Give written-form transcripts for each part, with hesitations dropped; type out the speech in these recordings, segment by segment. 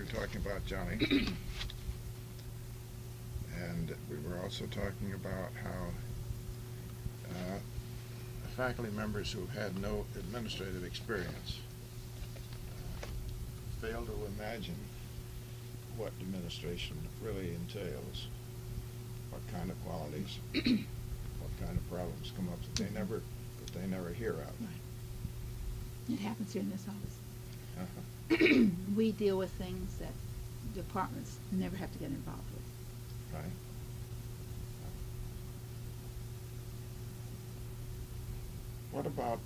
were talking about Johnny, and we were also talking about how faculty members who had no administrative experience fail to imagine what administration really entails, what kind of qualities, what kind of problems come up that they never hear of. Right. It happens here in this office. Uh-huh. We deal with things that departments never have to get involved with. Right. What about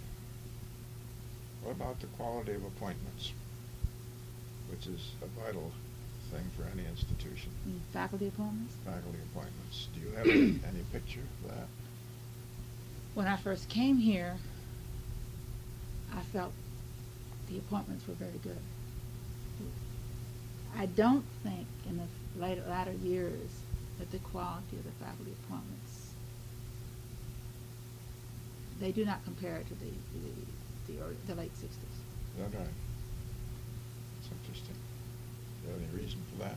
the quality of appointments, which is a vital thing for any institution? Faculty appointments? Faculty appointments. Do you have any picture of that? When I first came here, I felt the appointments were very good. I don't think in the latter years that the quality of the faculty appointments, they do not compare to the late 60s. Is that right? That's interesting. Do you have any reason for that?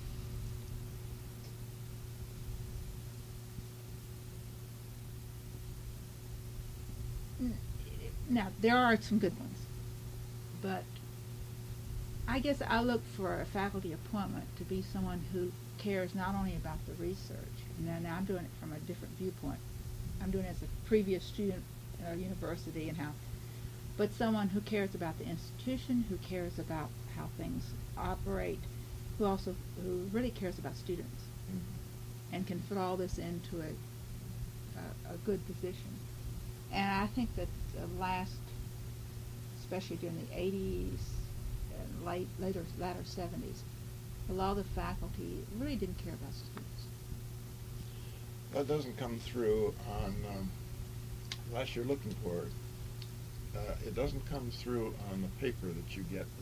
Now, there are some good ones, but I guess I look for a faculty appointment to be someone who cares not only about the research, and now I'm doing it from a different viewpoint. I'm doing it as a previous student at a university and how, but someone who cares about the institution, who cares about how things operate, who really cares about students, and can fit all this into a good position. And I think that the last, especially during the 80s and latter 70s, a lot of the faculty really didn't care about students. That doesn't come through on, unless you're looking for it. It doesn't come through on the paper that you get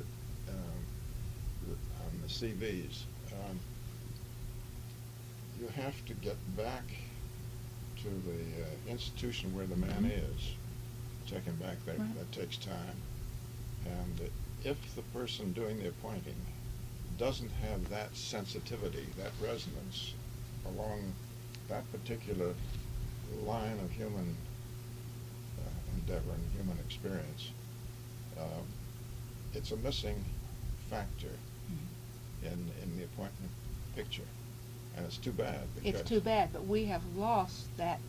on the CVs. You have to get back to the institution where the man is, checking back there. Right. That takes time. And if the person doing the appointing doesn't have that sensitivity, that resonance along that particular line of human endeavor and human experience, it's a missing factor in the appointment picture. And it's too bad. It's too bad, but we have lost that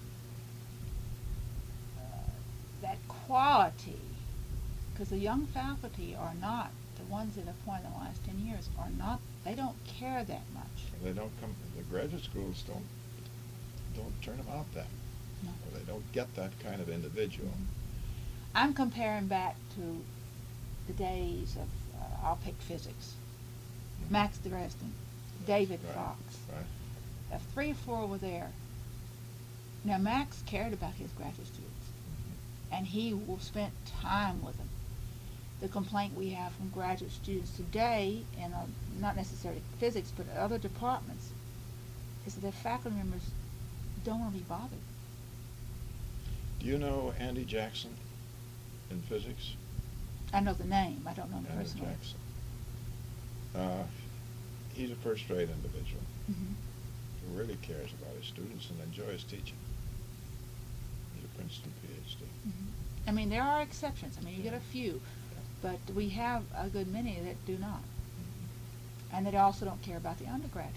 quality, because the young faculty are not, the ones that appointed in the last 10 years are not, they don't care that much. They don't come, the graduate schools don't turn them out that. No. Or they don't get that kind of individual. I'm comparing back to the days of, I'll pick physics. Max Dresden, David Right. Fox. Right. 3 or 4 were there. Now Max cared about his graduate students, and he spent time with them. The complaint we have from graduate students today, and not necessarily physics, but other departments, is that their faculty members don't want to be bothered. Do you know Andy Jackson in physics? I know the name. I don't know him Andy personally. Jackson. He's a first-rate individual Mm-hmm. who really cares about his students and enjoys teaching. He's a Princeton PhD. Mm-hmm. I mean, there are exceptions. I mean, you get a few, but we have a good many that do not, and that also don't care about the undergraduates.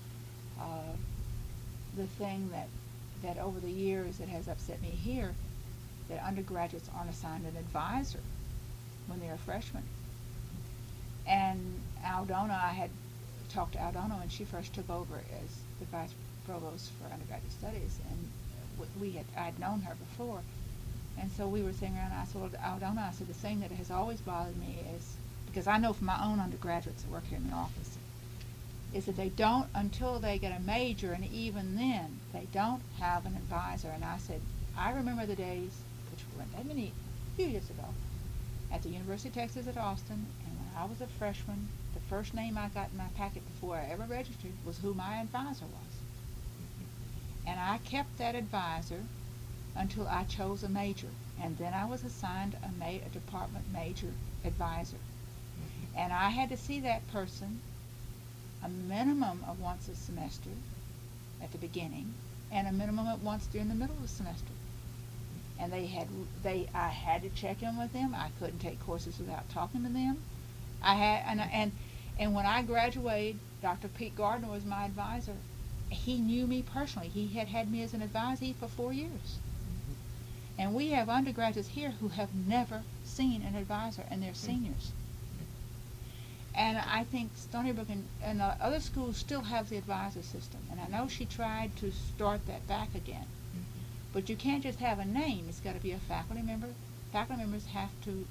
The thing that over the years that has upset me here, that undergraduates aren't assigned an advisor when they're a freshman. And Aldona, I had talked to Aldona when she first took over as the vice provost for undergraduate studies, and I'd known her before, and so we were sitting around, and I said, well, Aldona, I said, the thing that has always bothered me is, because I know from my own undergraduates that work here in the office, is that they don't, until they get a major, and even then, they don't have an advisor. And I said, I remember the days, which weren't that many, a few years ago, at the University of Texas at Austin, and when I was a freshman, the first name I got in my packet before I ever registered was who my advisor was. And I kept that advisor until I chose a major, and then I was assigned a department major advisor. And I had to see that person a minimum of once a semester at the beginning, and a minimum of once during the middle of the semester. And I had to check in with them. I couldn't take courses without talking to them. I had, and when I graduated, Dr. Pete Gardner was my advisor. He knew me personally. He had had me as an advisee for 4 years. And we have undergraduates here who have never seen an advisor, and they're seniors. And I think Stony Brook and other schools still have the advisor system. And I know she tried to start that back again. But you can't just have a name. It's got to be a faculty member. Faculty members have to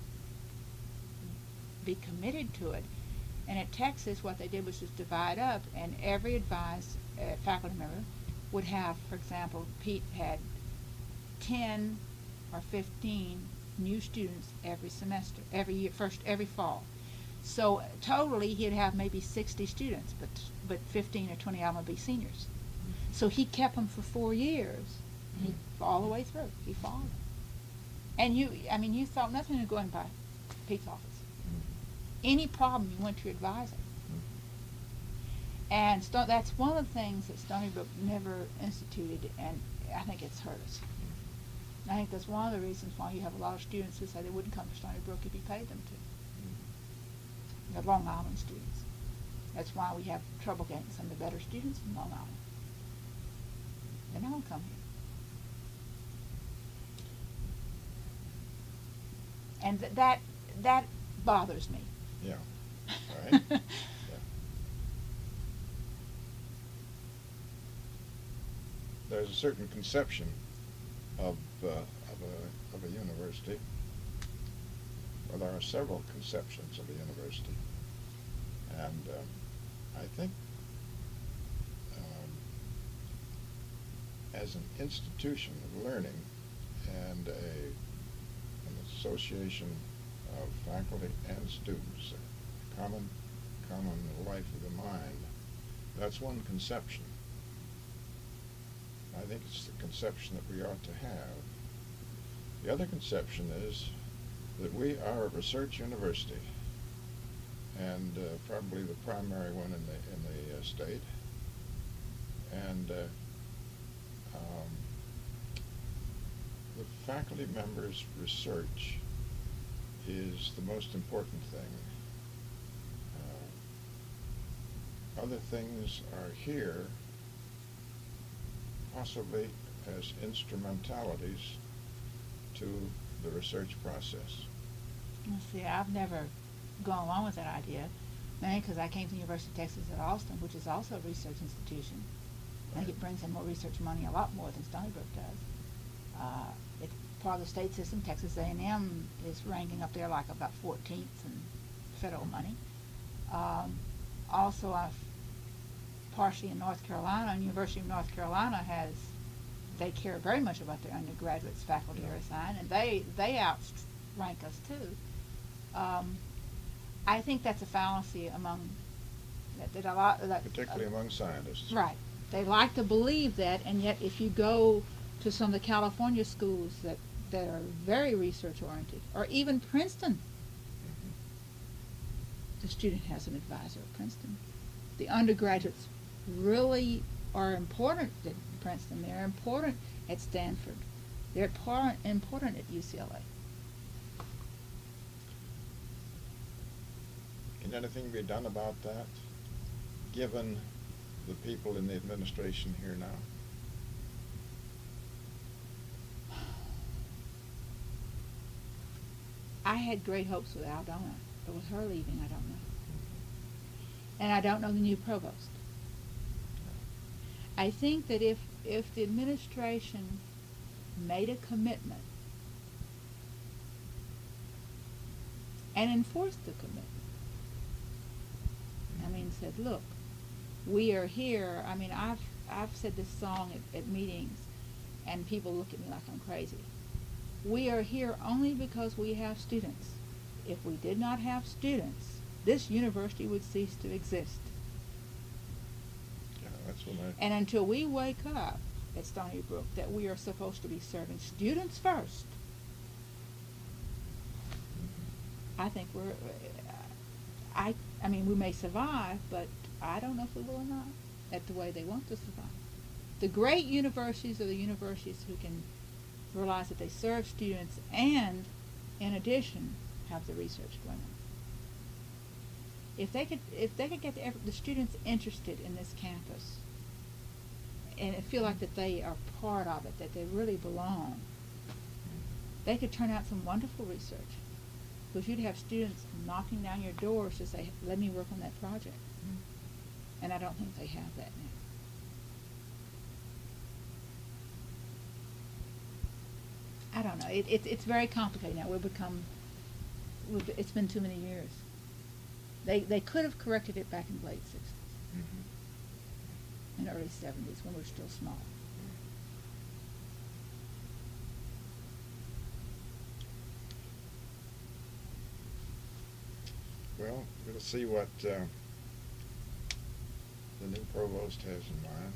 be committed to it. And at Texas, what they did was just divide up, and every advised faculty member would have, for example, Pete had 10 or 15 new students every semester, every year, every fall. So totally, he'd have maybe 60 students, but 15 or 20 of them would be seniors. So he kept them for 4 years, all the way through. He followed them. And you thought nothing of going by Pete's office. Any problem, you went to your advisor. And that's one of the things that Stony Brook never instituted, and I think it's hurt us. I think that's one of the reasons why you have a lot of students who say they wouldn't come to Stony Brook if you paid them to. The Long Island students. That's why we have trouble getting some of the better students from Long Island. They don't come here. And that bothers me. Yeah. Right. Yeah. There's a certain conception of a university. Well, there are several conceptions of a university, and I think as an institution of learning and an association of faculty and students, a common life of the mind, that's one conception. I think it's the conception that we ought to have. The other conception is that we are a research university, and probably the primary one in the state. And the faculty members' research is the most important thing. Other things are here, possibly as instrumentalities to the research process. See, I've never gone along with that idea, mainly because I came to the University of Texas at Austin, which is also a research institution. I think it brings in more research money, a lot more than Stony Brook does. It's part of the state system. Texas A&M is ranking up there like about 14th in federal money. Also, partially in North Carolina, and University of North Carolina they care very much about their undergraduates, faculty are assigned, and they outrank us too. I think that's a fallacy among that a lot that particularly among scientists. Right. They like to believe that, and yet if you go to some of the California schools that are very research oriented, or even Princeton, the student has an advisor at Princeton. The undergraduates really are important at Princeton. They're important at Stanford. They're important at UCLA. Can anything be done about that, given the people in the administration here now? I had great hopes with Aldona, but with her leaving, I don't know. And I don't know the new provost. I think that if the administration made a commitment and enforced the commitment, said, look, we are here. I've said this song at meetings, and people look at me like I'm crazy. We are here only because we have students. If we did not have students, this university would cease to exist. Yeah, that's what And until we wake up at Stony Brook that we are supposed to be serving students first, I think I mean, we may survive, but I don't know if we will or not at the way they want to survive. The great universities are the universities who can realize that they serve students and, in addition, have the research going on. If they could get the students interested in this campus and feel like that they are part of it, that they really belong, they could turn out some wonderful research. Because you'd have students knocking down your doors to say, let me work on that project. And I don't think they have that now. I don't know. It's very complicated now. It's been too many years. They could have corrected it back in the late 60s and early 70s when we were still small. Well, we'll see what the new provost has in mind.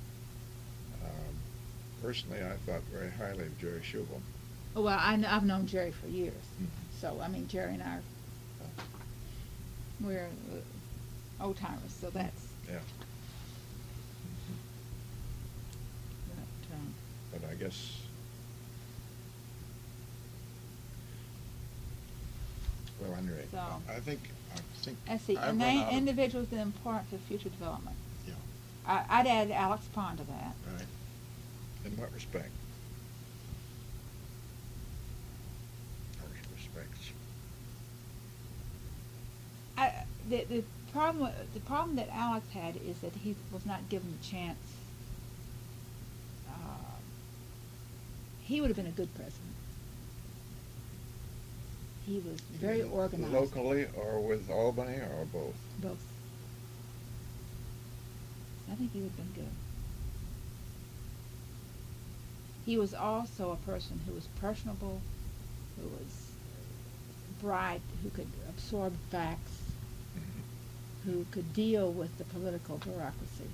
Personally, I thought very highly of Jerry Schubel. Oh, well, I've known Jerry for years. Mhm. So, I mean, Jerry and I, we're old timers, so that's. Yeah. But I guess well, anyway, So, I think let's see, I've and run out of- individuals that impart for future development. Yeah. I'd add Alex Pond to that. Right. In what respect? Or respects? The problem that Alex had is that he was not given the chance. He would have been a good president. He was very organized. Locally or with Albany or both? Both. I think he would have been good. He was also a person who was personable, who was bright, who could absorb facts, who could deal with the political bureaucracy.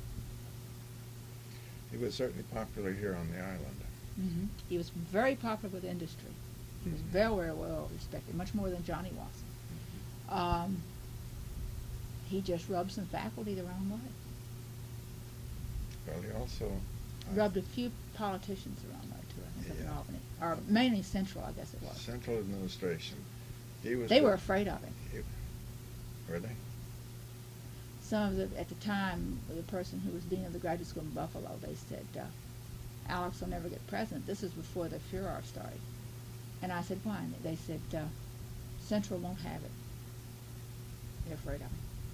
He was certainly popular here on the island. Mm-hmm. He was very popular with industry. He was very, very well respected, much more than Johnny was. He just rubbed some faculty the wrong way. Well, he also Rubbed a few politicians the wrong way too, I think, up in Yeah. Albany, or mainly Central, I guess it was. Central administration. He was. They were afraid of him. Were they? Some of the, at the time, the person who was dean of the graduate school in Buffalo, they said, Alex will never get president. This is before the furor started. And I said, why? And they said, Central won't have it. They're afraid of him.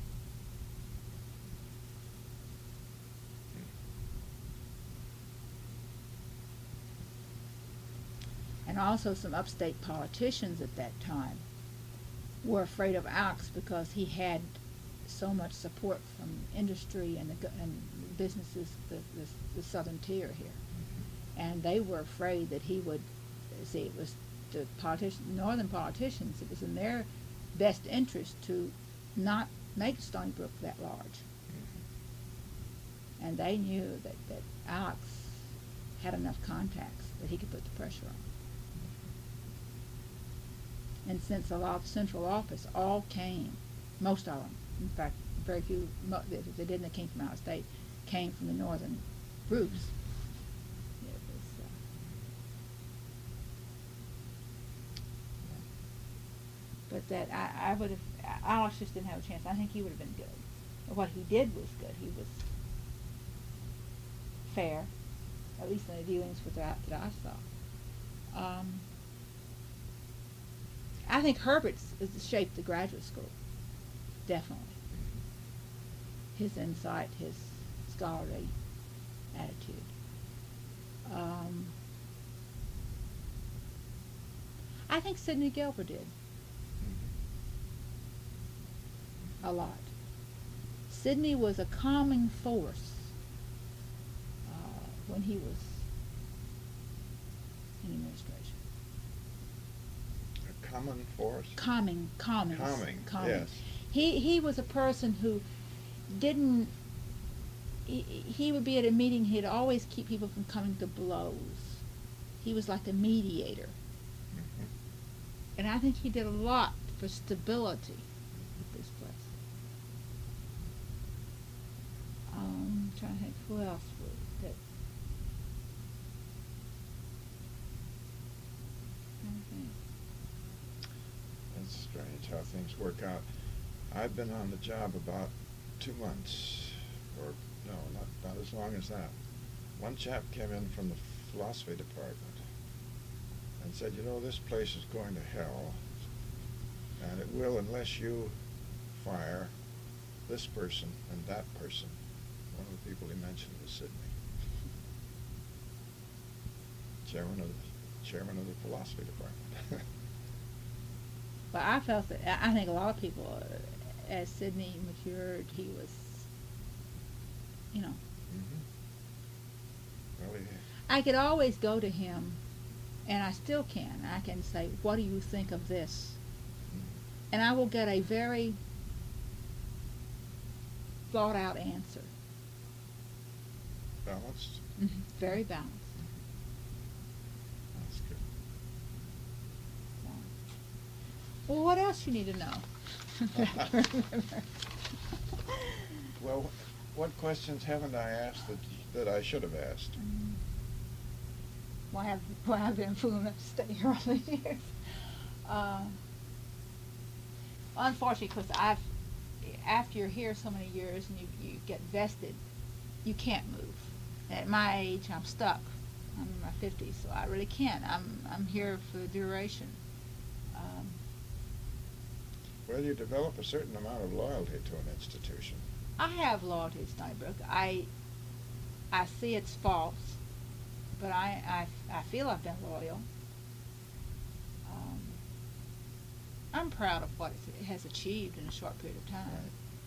And also some upstate politicians at that time were afraid of Alex because he had so much support from industry and and businesses, the southern tier here. And they were afraid that he would, see, it was the northern politicians, it was in their best interest to not make Stony Brook that large. And they knew that Alex had enough contacts that he could put the pressure on. And since a lot of central office all came, most of them, in fact, very few, they didn't, that came from out of state, came from the northern groups. It was, but that I would have, Alex just didn't have a chance. I think he would have been good. But what he did was good. He was fair, at least in the dealings with that I saw. I think Herbert's shaped the graduate school, definitely. His insight, his scholarly attitude. I think Sidney Gelber did a lot. Sidney was a calming force when he was in administration. A common force? Calming, yes. He was a person who didn't, he would be at a meeting, he'd always keep people from coming to blows. He was like a mediator. And I think he did a lot for stability at this place. trying to think who else would that. Trying to think. It's strange how things work out. I've been on the job about 2 months, or no, not as long as that. One chap came in from the philosophy department and said, you know, this place is going to hell, and it will unless you fire this person and that person. One of the people he mentioned was Sidney, chairman of the philosophy department. But I felt that I think a lot of people, as Sidney matured, he was, you know. Mm-hmm. Well, I could always go to him, and I still can. I can say, "What do you think of this?" And I will get a very thought out answer. balanced. Very balanced. That's good. Well, what else you need to know? Well, what questions haven't I asked that I should have asked? Why have I been fool enough to stay here all these years? Unfortunately, because after you're here so many years and you get vested, you can't move. At my age, I'm stuck. I'm in my 50s, so I really can't. I'm here for the duration. Well, you develop a certain amount of loyalty to an institution. I have loyalty to Stony Brook. I see its faults, but I feel I've been loyal. I'm proud of what it has achieved in a short period of time.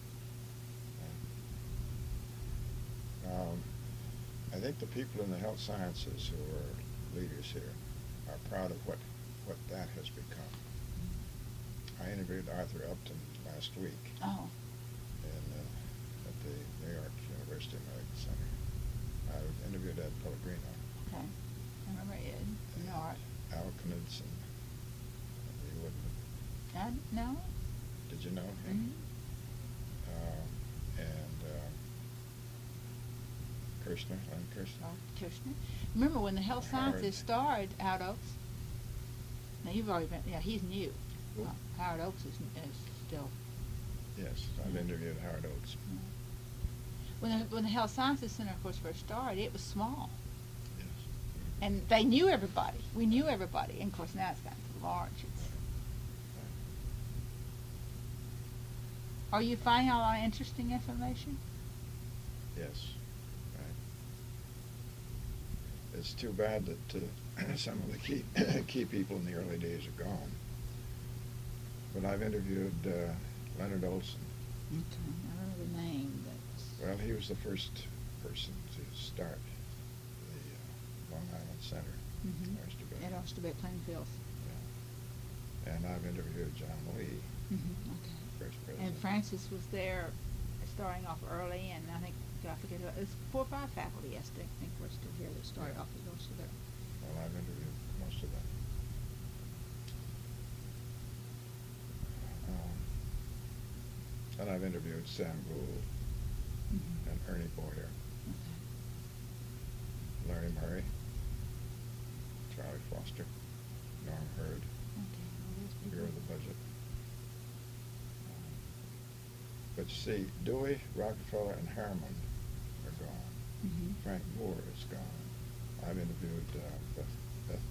Right. I think the people in the health sciences who are leaders here are proud of what that has become. I interviewed Arthur Upton last week Oh. at the New York University Medical Center. I interviewed Ed Pellegrino. Okay. I remember Ed. And Nart. Al Knudsen. You wouldn't. No. Did you know him? And Kirshner, Len Kirshner. Oh, Kirshner. Remember when the health Howard. sciences started Howard Oaks? Now you've already been. Yeah, he's new. Who? Howard Oaks is still. Yes, I've interviewed Howard Oates. When the Health Sciences Center, of course, first started, it was small, Yes. and they knew everybody. We knew everybody, and of course now it's gotten large. Are you finding a lot of interesting information? Yes. Right. It's too bad that some of the key people in the early days are gone. But I've interviewed Leonard Olson. Okay, I don't know the name, but. Well, he was the first person to start the Long Island Center. Mm-hmm. At Oyster Plainfield. Yeah. And I've interviewed John Lee, Okay. first president. And Francis was there, starting off early, and I think I forget it was 4 or 5 faculty. Yes, I think we're still here that started off at Oyster there. Well, I've interviewed most of them. And I've interviewed Sam Gould and Ernie Boyer, Larry Murray, Charlie Foster, Norm Hurd, Bureau of the Budget. But you see, Dewey, Rockefeller, and Harriman are gone. Frank Moore is gone. I've interviewed Beth Moore.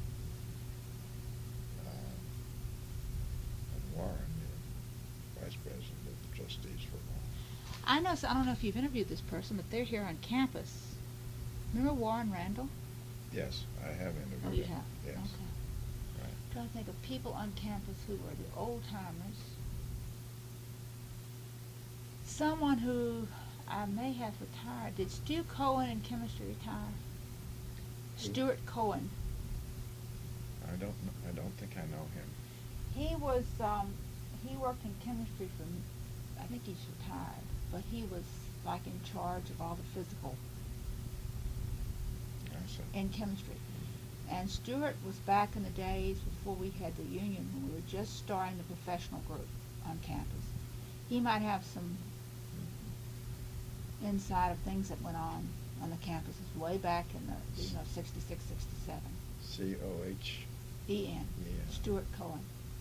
And Warren, Vice President of the Trustees for a while. I don't know if you've interviewed this person, but they're here on campus. Remember Warren Randall? Yes, I have interviewed Oh, you him. have? Yes. Okay. Right. I'm trying to think of people on campus who were the old timers. Someone who I may have retired. Did Stu Cohen in chemistry retire? Who? Stuart Cohen. I don't think I know him. He was, he worked in chemistry for, I think he's retired, but he was like in charge of all the physical I see. in chemistry. And Stuart was back in the days before we had the union, when we were just starting the professional group on campus. He might have some inside of things that went on the campuses way back in the 66, 67. C-O-H. E-N. Yeah. Stuart Cohen.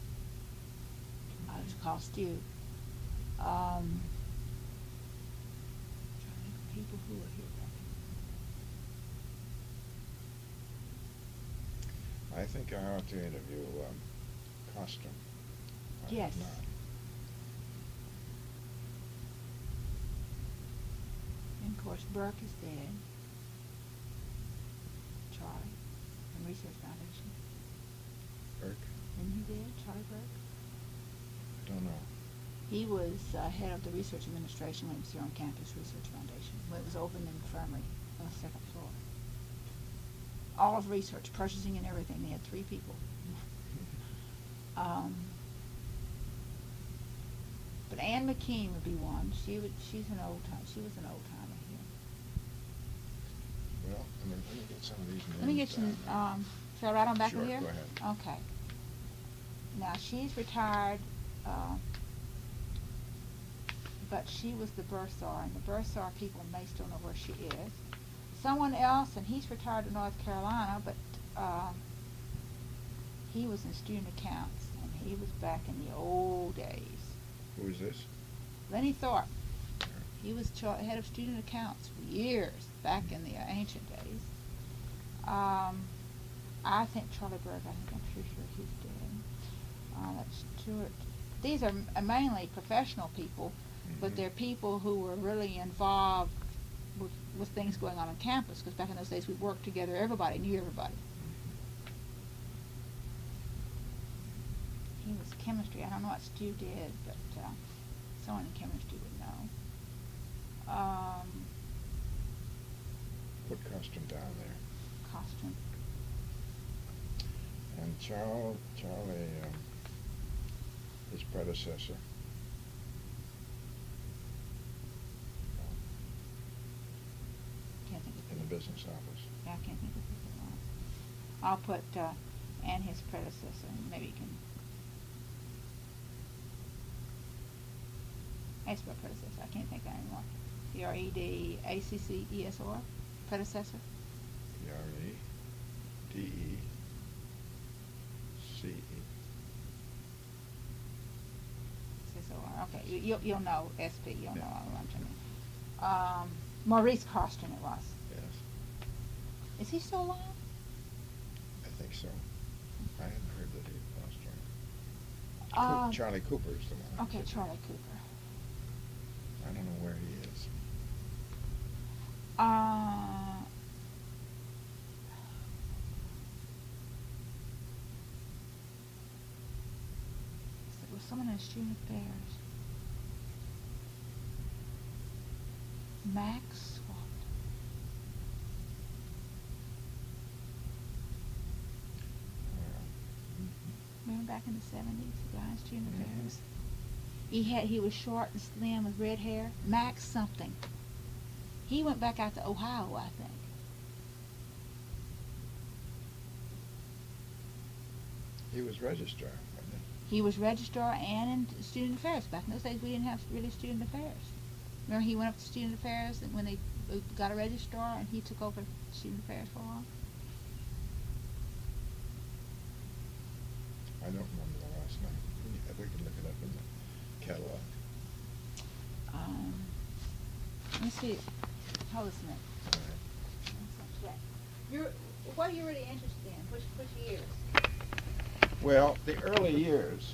It's called Stu. People who were here back I think I ought to interview Costner. I Yes. have not. And of course, Burke is dead. Charlie, from Research Foundation. Burke? Isn't he dead, Charlie Burke? I don't know. He was head of the research administration when he was here on campus, Research Foundation, when it was open in infirmary on the second floor. All of research, purchasing and everything. They had 3 people. But Ann McKean would be one. She's an old time. She was an old timer here. Well, let me get some of these names. Let me get some. down. Shall I write on back Sure, of here? go ahead. Okay. Now she's retired, but she was the bursar, and the bursar people may still know where she is. Someone else, and he's retired to North Carolina, but he was in student accounts, and he was back in the old days. Who is this? Lenny Thorpe. He was head of student accounts for years, back in the ancient days. I think Charlie Burke, I'm pretty sure he's dead. That's Stuart. These are mainly professional people, but they're people who were really involved with things going on campus, because back in those days we worked together, everybody knew everybody. He was chemistry. I don't know what Stu did, but someone in chemistry would know. Put Costner down there. Costume. And Charlie, his predecessor. Can't think of In the business office. Yeah, I can't think of who it was. I'll put and his predecessor, and maybe you can. I spell predecessor. I can't think of that anymore. P-R-E-D-A-C-C-E-S-O-R. Predecessor. P-R-E-D-E-C-E. C-S-O-R. Okay, you'll know SP. You'll know Yeah. all I'm talking. Maurice Costner it was. Yes, Is he still alive? I think so. I hadn't heard that he lost Um, Charlie Cooper's the one. Okay, Charlie Cooper. I don't know where he is. There was someone in student affairs. Max what? Remember back in the 70s, the guy in student affairs? He was short and slim with red hair. Max something. He went back out to Ohio, I think. He was registrar, wasn't He was registrar and in student affairs. Back in those days, we didn't have really student affairs. Remember, he went up to student affairs and when they got a registrar, and he took over student affairs for a while. I don't remember the last name. We can look it up in the catalog. Let me see. Hold this a minute. What are you really interested in? Which years? Well, the early years,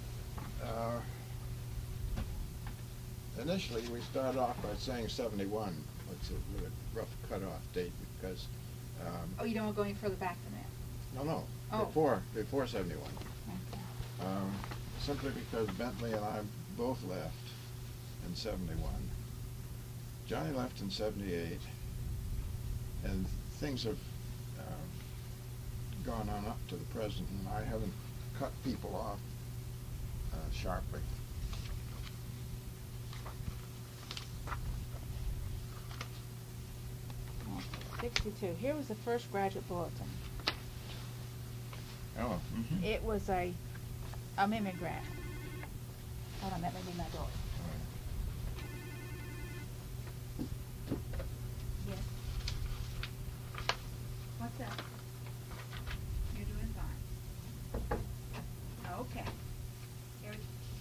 initially we started off by saying 71. It's a really rough cutoff date because... Oh, you don't want to go any further back than that? No, Oh. before 71. Okay. Simply because Bentley and I both left in 71. Johnny left in 78, and things have gone on up to the present, and I haven't cut people off sharply. Oh, 62. Here was the first graduate bulletin. Oh. Mm-hmm. It was a mimeograph. Hold on, that may be my door. What's up? You're doing fine. Okay. Every,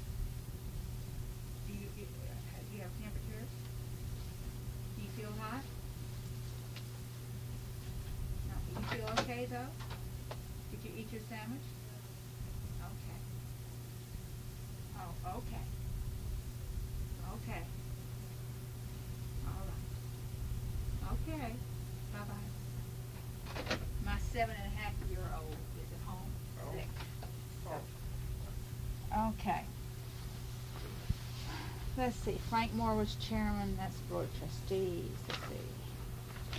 do you have temperature? Do you feel hot? No. You feel okay though? Did you eat your sandwich? Okay. Oh, okay. Okay. All right. Okay. Bye-bye. My 7.5-year-old is at home sick. So. Okay. Let's see. Frank Moore was chairman. That's board of trustees. Let's see.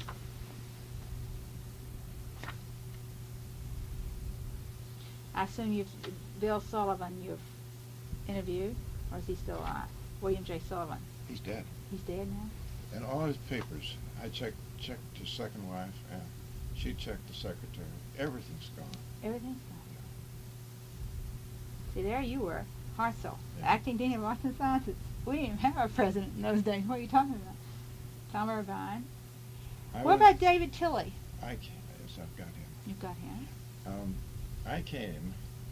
I assume Bill Sullivan you've interviewed, or is he still alive? William J. Sullivan. He's dead. He's dead now? And all his papers, I checked his second wife, and she checked the secretary. Everything's gone. Everything's gone. See, there you were, Hartzell, Yeah. acting dean of arts and sciences. We didn't even have a president in those days. What are you talking about? Tom Irvine. What about David Tilley? Yes, I've got him. You've got him. I came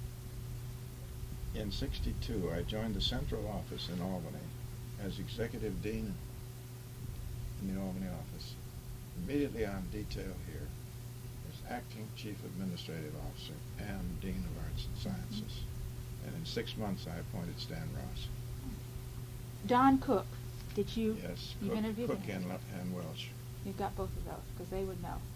in '62. I joined the central office in Albany as executive dean in the Albany office. Immediately on detail here was acting chief administrative officer and dean of arts and sciences. And in 6 months, I appointed Stan Ross. Don Cook. Did you? Yes, You've interviewed Cook him? and Welch. You've got both of those because they would know.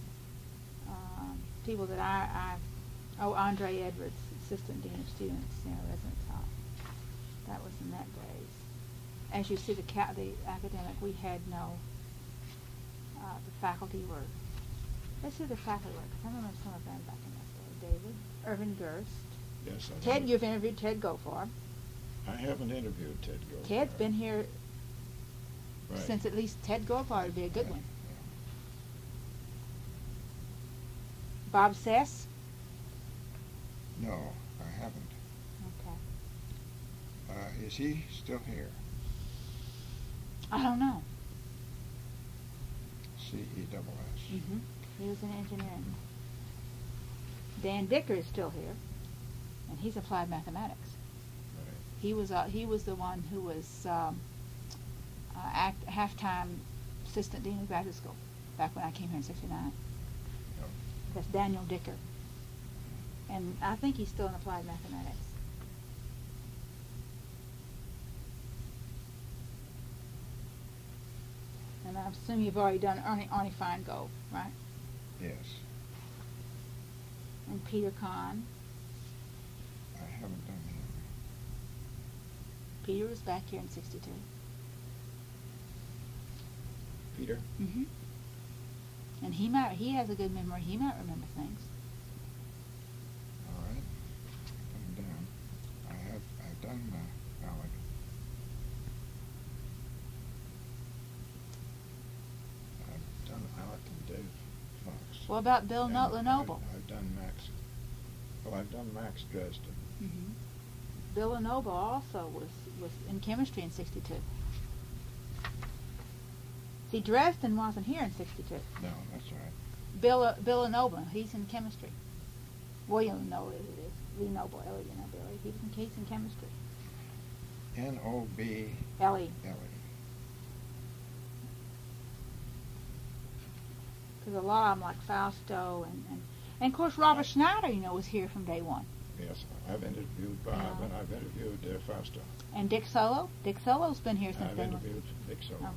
People that Andre Edwards, assistant dean of students, residence hall. That was in that days. As you see, the academic, we had no. The faculty were. Let's see who the faculty were, because I remember some of them back in that day. David, Irvin Gerst. Yes, I Ted, have. you've interviewed Ted Goforth. I haven't interviewed Ted Goforth. Ted's been here Right. since at least Ted Goforth would be a good Yeah, one. yeah. Bob Sess. No, I haven't. Okay. Is he still here? I don't know. CESS. Mm-hmm. He was in engineering. Dan Dicker is still here, and he's applied mathematics. Right. He was the one who was half-time assistant dean of graduate school back when I came here in '69. Oh. That's Daniel Dicker, and I think he's still in applied mathematics. And I assume you've already done Arnie Feingold, right? Yes. And Peter Kahn. I haven't done him. Peter was back here in '62. Peter? Mm-hmm. And he has a good memory. He might remember things. All right. Put him down. I've done Alec. I've done Alec and Dave Fox. What about Bill And Lenoble? I've done Max. Well, I've done Max Dresden. Mm-hmm. Bill Lenoble also was in chemistry in '62. See, Dresden wasn't here in '62. No, that's right. Bill Lenoble, he's in chemistry. William Lenoble, Lenoble, he's in chemistry. N-O-B Ellie. Ellie. Because a lot of them, like Fausto, and of course Robert Schneider, was here from day one. Yes, I've interviewed Bob, and I've interviewed Fausto. And Dick Solo? Dick Solo's been here since I've day one. interviewed Dick Solo.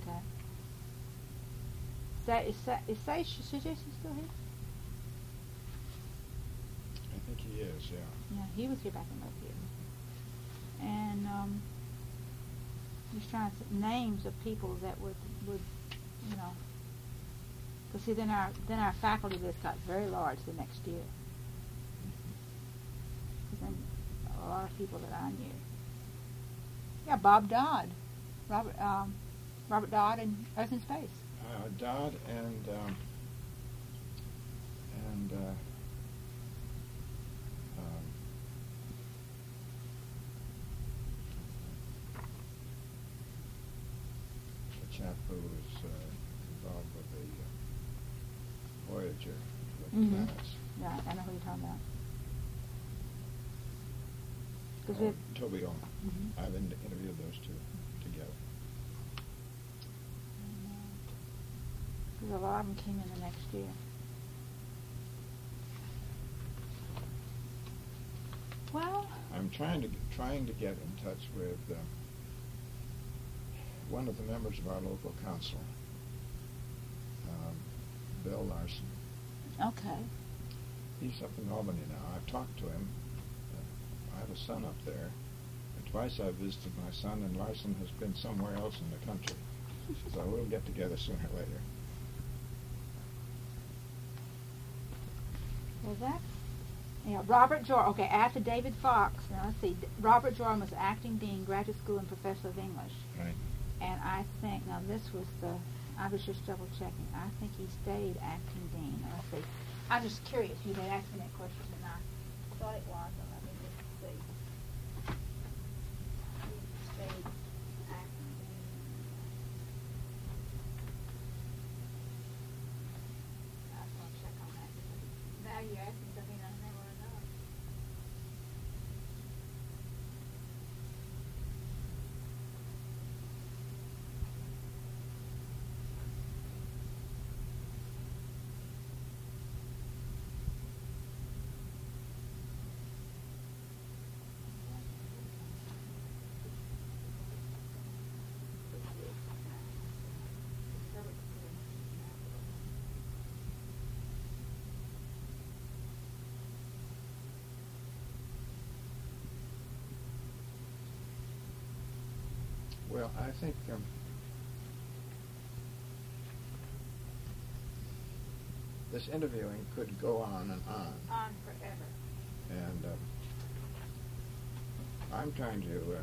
Okay. Is Sage still here? I think he is, yeah. Yeah, he was here back in those years. And just trying to think names of people that would because see, then our faculty list got very large the next year. Because then a lot of people that I knew. Yeah, Bob Dodd, Robert Dodd in Earth and Space. Dodd and the chap who was involved with the Voyager Mhm. planets. Right, I know who you're talking about. 'Cause Or it- Toby Owen. Mhm. I've interviewed those two together. Because a lot of them came in the next year. Well, I'm trying to get in touch with one of the members of our local council, Bill Larson. okay. He's up in Albany now. I've talked to him. I have a son up there, and twice I've visited my son, and Larson has been somewhere else in the country. So we'll get together sooner or later. Well, that's, yeah, Robert Jordan, okay, after David Fox, now let's see, Robert Jordan was acting dean, graduate school, and professor of English. Right. And I think, now this was I was just double checking, I think he stayed acting dean. Now, let's see, I'm just curious, you had asked me that question, and I thought it was, so let me just see. He stayed acting dean. I was going to check on that. Now you're asking something I never know. Well, I think this interviewing could go on and on. On forever. And I'm trying to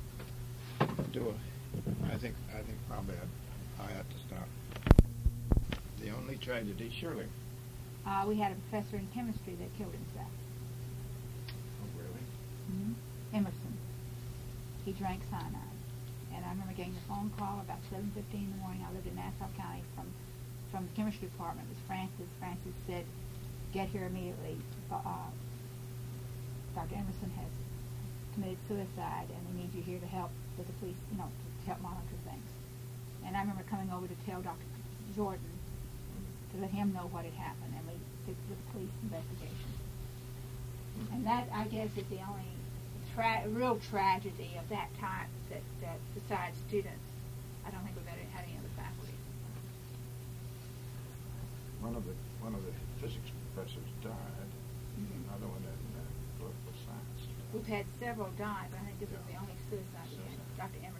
I think probably I have to stop. The only tragedy, surely. We had a professor in chemistry that killed himself. Oh, really? Mm-hmm. Emerson. He drank cyanide. And I remember getting a phone call about 7:15 in the morning. I lived in Nassau County from the chemistry department. It was Francis. Francis said, "Get here immediately. Dr. Emerson has committed suicide, and they need you here to help with the police, to help monitor things." And I remember coming over to tell Dr. Jordan to let him know what had happened, and we did the police investigation. And that, I guess, is the only real tragedy of that type that besides students, I don't think we've ever had any other faculty. One of the physics professors died. Mm-hmm. Another one in political science. We've had several die, but I think this is the only suicide we had. Dr. Emerson.